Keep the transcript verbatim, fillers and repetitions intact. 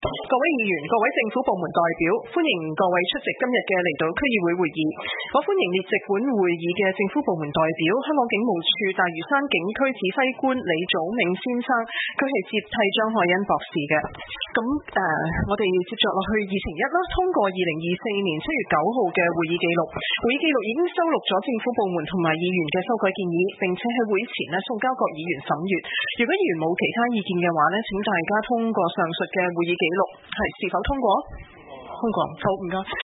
各位議員、各位政府部門代表，歡迎各位出席今日嘅離島區議會會議。我歡迎列席本會議嘅政府部門代表，香港警務處大嶼山警區指揮官李祖銘先生，佢係接替張凱欣博士嘅。咁誒、呃，我哋接着落去議程一啦，通過二零二四年七月九號嘅會議記錄。會議記錄已經收錄咗政府部門同埋議員嘅修改建議，並且喺會前咧送交各議員審閱。如果議員冇其他意見嘅話咧，請大家通過上述嘅會議記錄係是否通過？通過，好唔該。